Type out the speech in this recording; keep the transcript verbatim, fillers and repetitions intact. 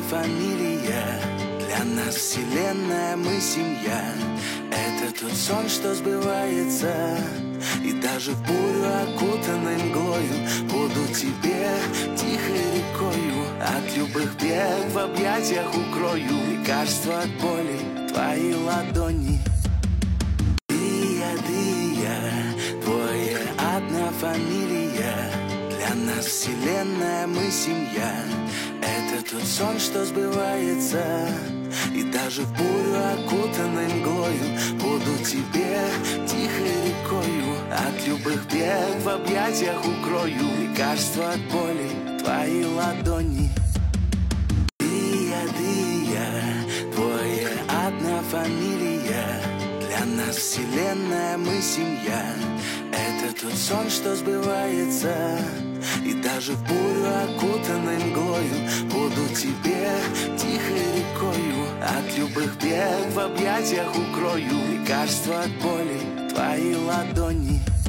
фамилия. Для нас вселенная, мы семья. Это тот сон, что сбывается. И даже в бурю, окутанной мглою, буду тебе тихой рекою. От любых бед в объятиях укрою. Лекарство от боли, твои ладони. Дия, Дия, твоя одна фамилия. Для нас вселенная, мы семья. Это тот сон, что сбывается. И даже в бурю, окутанной мглою, буду тебе тихой рекою. От любых бед в объятиях укрою. Лекарство от боли, твои ладони. Дия, Дия, твоя одна фамилия. Для нас вселенная, мы семья. Это тот сон, что сбывается. И даже в бурю, окутанной мглою, буду тебе тихой рекою. От любых бед в объятиях укрою. Лекарство от боли, твои ладони.